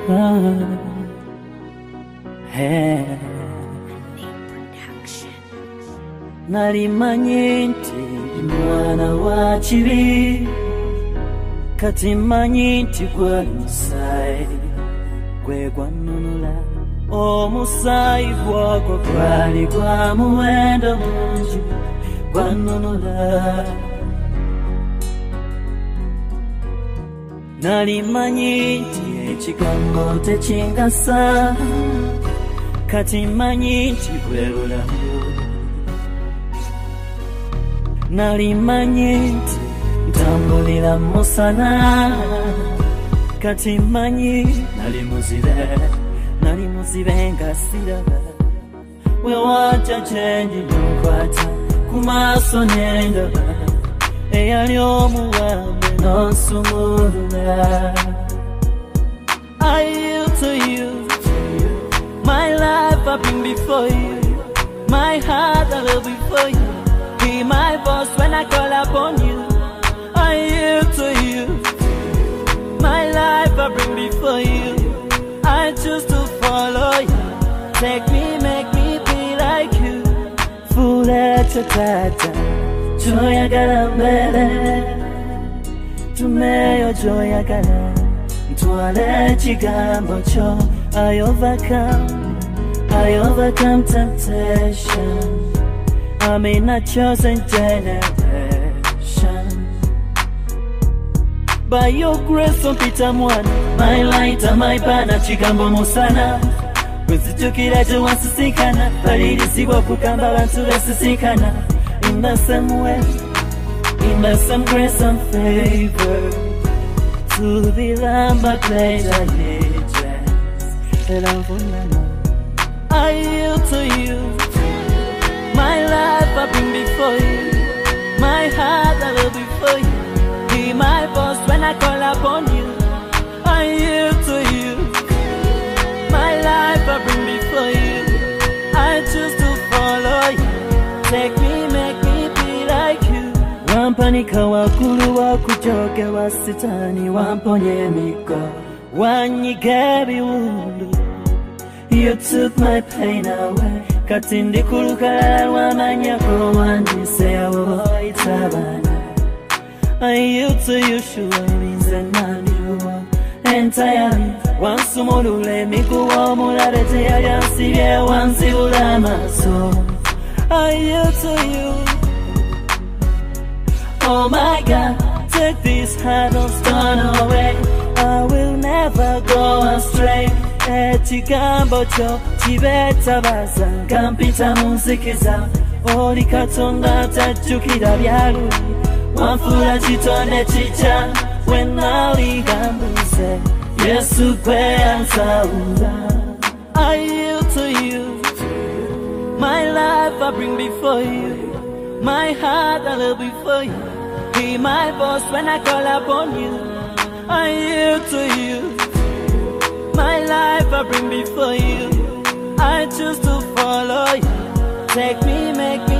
Hey. Nalimanye nti mwana wa kibi, kati mmanyi nti gwa musaayi gwe gwanunula. Omusaayi gw'ogwo gwali gwa muwendo mungi gwanunula. Nalimanyi nti ekigambo tekingasa, kati mmanyi nti bwe bulamu. Nalimanyi nti ntambulira musana, kati mmanyi nali muzibe nga siraba. We wajja kyenji n'onkwata ku maaso n'endaba, eyali omuwambe n'onsumulula. I yield to you, my life I bring before you, my heart I live before you. Be my boss when I call upon you. I yield to you, my life I bring before you. I choose to follow you. Take me, make me be like you. Fula chatata, joya galambele. Tumeyo joya gala, ntwale chigambo cho. I overcome temptation. I'm in a chosen generation. By your grace on Peter Mwan, my light and my banner, chigambo musana. Wezijukira tuwasisikana, balirisiwa kukamba bantu basisikana. In the same way, in the same grace and favor, to be lamb but pledge allegiance. I yield to you, my life I bring before you, my heart I will before you. Be my boss when I call upon you. I yield to you, my life I bring before you. I choose to follow you. Take me, make me be like you. Wampanika wakulu wakujoge wa sitani, wamponye miko wanyiga biwundu. You took my pain away. Katindi kulukala wamanyako wandise itabana. I yield to you, sure means and you entirely. Once umolule mikuwa mularete ya yansiye wansi ulama so. I yield to you. Oh my God, take this heart of stone away. I will never go astray. Echigambo cho chibetabaza kampita munzikiza. Oli katonda tajukira byaluli, wanfula chitonde chicha. Wenaligambuze Yesu kwe ansawula. I yield to you, my life I bring before you, my heart I live before you. Be my boss when I call upon you. I yield to you, my life I bring before you. I choose to follow you. Take me, make me